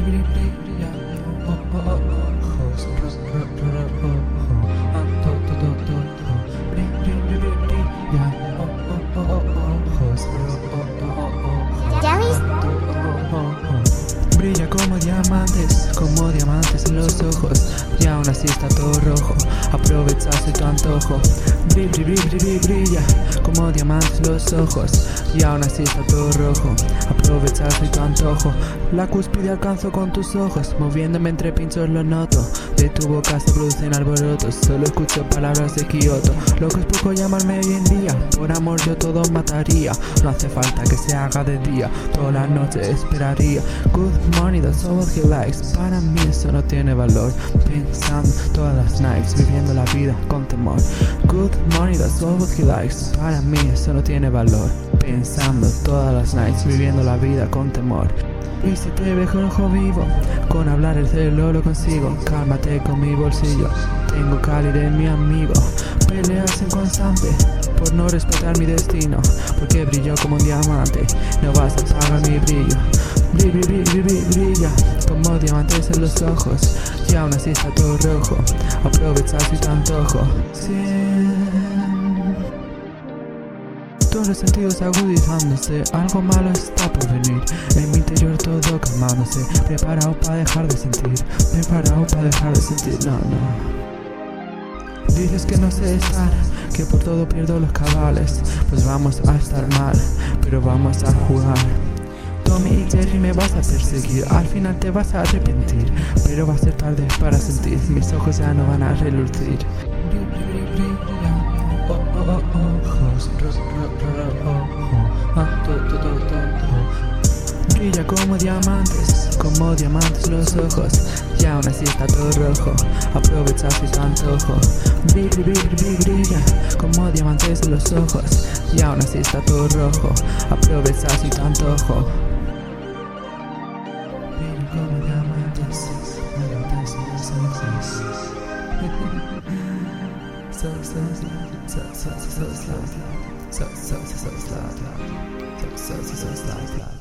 brilla ojos, brilla como diamantes en los ojos, y aún así está todo rojo. Aprovecha si tu antojo. Brilla como diamantes los ojos, y aún así está todo rojo. Aprovecha si tu antojo. La cúspide alcanzo con tus ojos, moviéndome entre pinchos lo noto. De tu boca se producen alborotos, solo escucho palabras de Kioto. Lo que es poco llamarme hoy en día, por amor yo todo mataría. No hace falta que se haga de día, toda la noche esperaría. Good money, that's all he likes. Para mí eso no tiene valor. Pensando todas las nights, viviendo la vida con temor. Good money, that's all he likes. Para mí eso no tiene valor. Pensando todas las nights, viviendo la vida con temor. Y si te veo ojo vivo, con hablar el cielo lo consigo. Cálmate con mi bolsillo, tengo Cali de mi amigo. Peleas en constante por no respetar mi destino, porque brillo como un diamante, no vas a apagar mi brillo. Brilla como diamantes en los ojos, y aún así está todo rojo. Aprovecha si te antojo. Todos los sentidos agudizándose, algo malo está por venir. En mi interior todo calmándose, preparado para dejar de sentir. No. Dices que no sé estar, que por todo pierdo los cabales. Pues vamos a estar mal, pero vamos a jugar. Tommy y Jerry me vas a perseguir, al final te vas a arrepentir, pero va a ser tarde para sentir, mis ojos ya no van a relucir. Brilla como diamantes los ojos, y aún así está todo rojo. Aprovecha si tu antojo. Brilla como diamantes en los ojos, y aún así está todo rojo. Aprovecha si tu antojo. Brilla como diamantes en los ojos. So slow.